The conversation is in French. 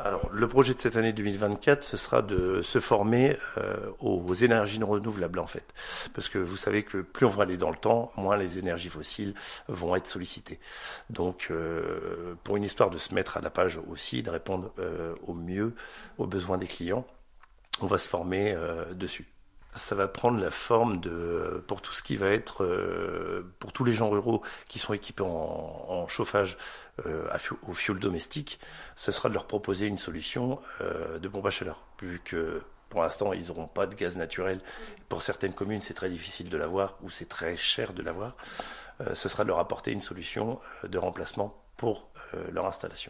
Alors, le projet de cette année 2024, ce sera de se former aux énergies renouvelables, en fait. Parce que vous savez que plus on va aller dans le temps, moins les énergies fossiles vont être sollicitées. Donc, pour une histoire de se mettre à la page aussi, de répondre au mieux aux besoins des clients, on va se former dessus. Ça va prendre la forme pour tout ce qui va être, pour tous les gens ruraux qui sont équipés en chauffage au fioul domestique, ce sera de leur proposer une solution de pompe à chaleur, vu que pour l'instant ils n'auront pas de gaz naturel. Pour certaines communes c'est très difficile de l'avoir ou c'est très cher de l'avoir. Ce sera de leur apporter une solution de remplacement pour leur installation.